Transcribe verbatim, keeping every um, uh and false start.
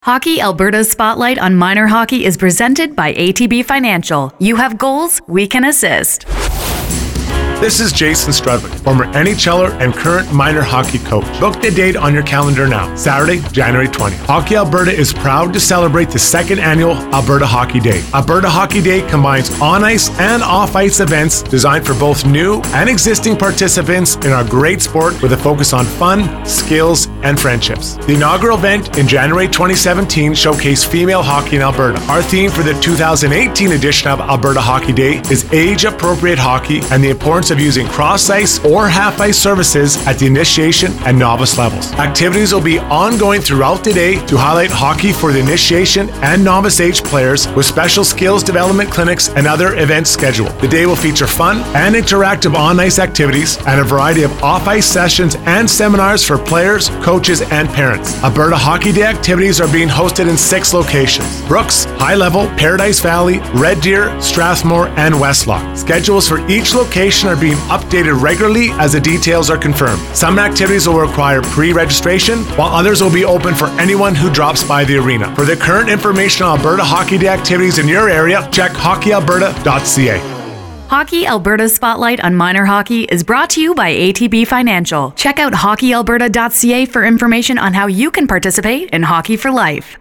Hockey Alberta's Spotlight on Minor Hockey is presented by A T B Financial. You have goals, we can assist. This is Jason Strudwick, former NHLer and current minor hockey coach. Book the date on your calendar now, Saturday, January twentieth. Hockey Alberta is proud to celebrate the second annual Alberta Hockey Day. Alberta Hockey Day combines on-ice and off-ice events designed for both new and existing participants in our great sport with a focus on fun, skills, and friendships. The inaugural event in January twenty seventeen showcased female hockey in Alberta. Our theme for the two thousand eighteen edition of Alberta Hockey Day is age-appropriate hockey and the importance of using cross-ice or half-ice services at the initiation and novice levels. Activities will be ongoing throughout the day to highlight hockey for the initiation and novice age players with special skills development clinics and other events scheduled. The day will feature fun and interactive on-ice activities and a variety of off-ice sessions and seminars for players, coaches, and parents. Alberta Hockey Day activities are being hosted in six locations: Brooks, High Level, Paradise Valley, Red Deer, Strathmore, and Westlock. Schedules for each location are being updated regularly as the details are confirmed. Some activities will require pre-registration, while others will be open for anyone who drops by the arena. For the current information on Alberta Hockey Day activities in your area, check hockey alberta dot c a. Hockey Alberta's Spotlight on Minor Hockey is brought to you by A T B Financial. Check out hockey alberta dot c a for information on how you can participate in Hockey for Life.